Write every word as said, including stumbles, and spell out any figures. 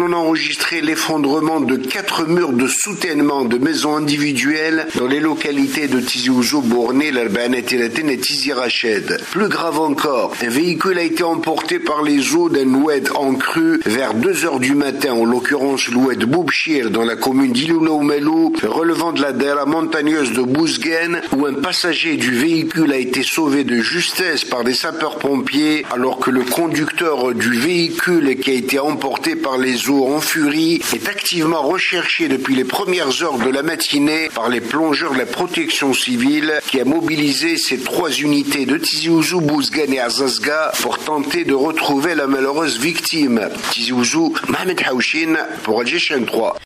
On a enregistré l'effondrement de quatre murs de soutènement de maisons individuelles dans les localités de Tizi Ouzou, Borné, l'Albana Tiraten et Tizi Rached. Plus grave encore, un véhicule a été emporté par les eaux d'un oued en crue vers deux heures du matin, en l'occurrence l'oued Boubchir dans la commune d'Iloula-Oumelou, relevant de la daïra montagneuse de Bouzguen, où un passager du véhicule a été sauvé de justesse par des sapeurs-pompiers, alors que le conducteur du véhicule qui a été emporté par les eaux en furie est activement recherché depuis les premières heures de la matinée par les plongeurs de la protection civile qui a mobilisé ces trois unités de Tizi Ouzou, Bouzguen et Azazga pour tenter de retrouver la malheureuse victime. Tizi Ouzou, Mohamed Haouchine pour Al G H N trois.